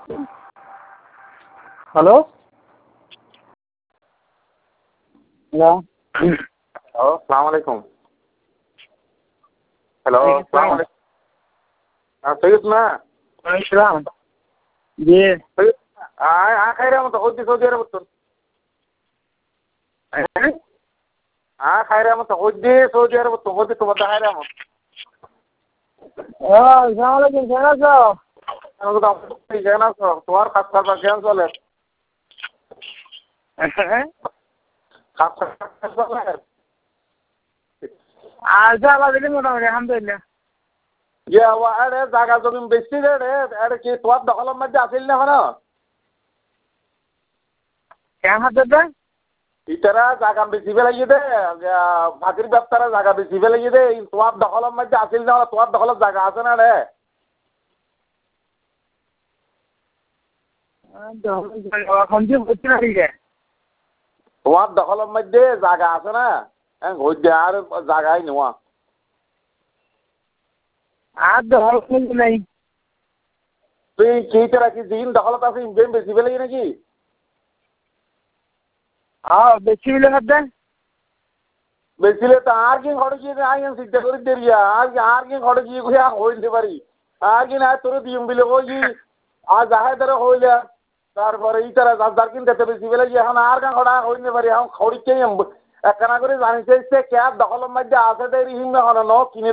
Hello hello hello সালাম আলাইকুম hello সালাম আলাইকুম সৈয়দ না ইসলাম জি খাইরা মতো হদ্দি সৌদি আরব তো খাইরা মতো হদ্দি সৌদি আরব তো হদ্দি তোমার খাইরা মতো আসসালামু আলাইকুম কেমন আছো? কেন আছো তোমার খাস খাবার কেমন চলে খাস চলে আচ্ছা আল্লাহ দিলে মোটামুটি আলহামদুলিল্লাহ আরে জায়গা জমি বেশি রে আরে কি তোমার দখলের মধ্যে আসিল না কেন কেমন হচ্ছে ইতারা জায়গা বেশি লাগিয়ে দে ফাঁকির ব্যবসারা জায়গা বেশি লাগিয়ে দে তোমার দখলের মধ্যে আসিল না তোমার দখলের জায়গা আছে না রে সঞ্জীব হচ্ছে না ঠিক আছে তোমার দখলের মধ্যে জায়গা আছে না হইতে আর জায়গায় নেওয়া আর দখল নেই তুই কি তারা কি দিন দখলত আছে ইনভেম বেশি লাগি নাকি হ্যাঁ বেশি মিলে খাদ্য বেশিলে তো আর কি ঘরে গিয়ে আইন চিন্তা করে দেরিয়া আর কি ঘরে গিয়ে হইতে পারি আর কি না তোর দিম বিলে ওই আর যাহাই তারা হইলে তারপরে ই তারা যার কিনতে বেশি বেলা গিয়ে এখন আর কেন ঘোড়া হইতে পারি এখন খড়িকে একখানা করে জানিছে ক্যাব দখলের মধ্যে আছে দেরি হিম এখন কিনে